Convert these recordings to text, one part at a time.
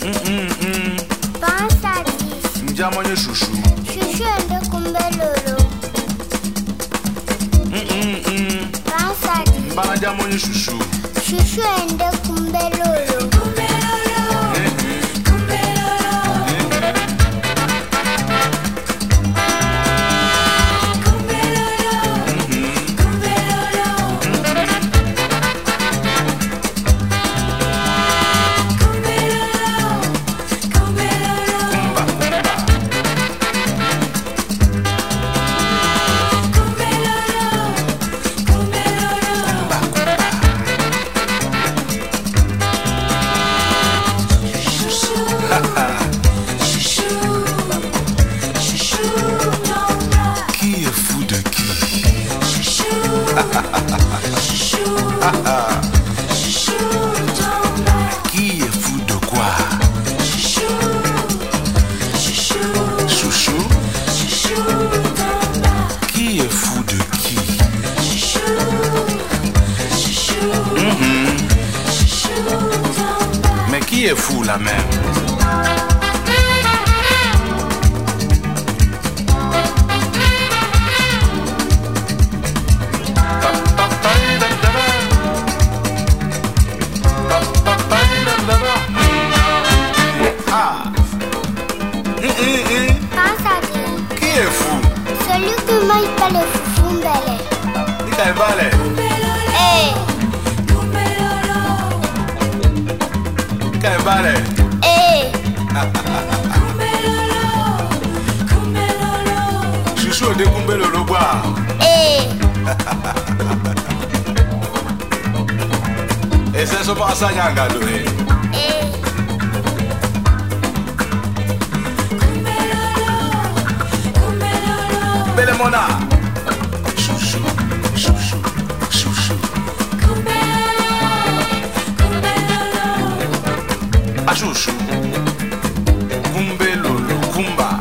Pansadi. Njamonye chouchou. Chouchou ende kumbelolo. Pansadi. Mbana njamonye chouchou. Chouchou ende kumbelolo. Qui est fou de qui? Qui est fou de quoi? Chouchou. Qui est fou de qui? Mais qui est fou la même? Pansadi. Qui est fou? Celui qui mange pas le foufou mbele. Il est balai. Eh, Il est balai. eh. Chouchou de kumbe le loboa. Eh, Et c'est ce passage à Gadoué. eh. Belle mona. Chouchou, chouchou, chouchou. Ah chouchou. Kumbe lolo kumba.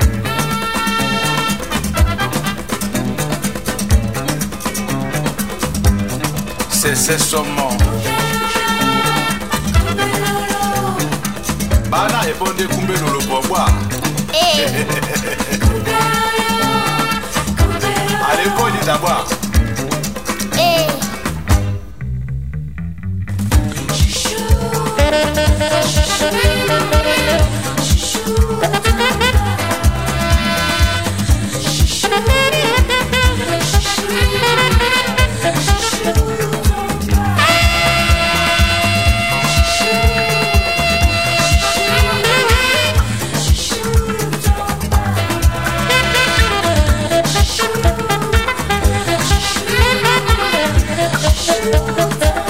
C'est seulement. Bana et bon de kumbe lolo pour boire. Eh, Allez, bon dit d'abord. eh. Shoo.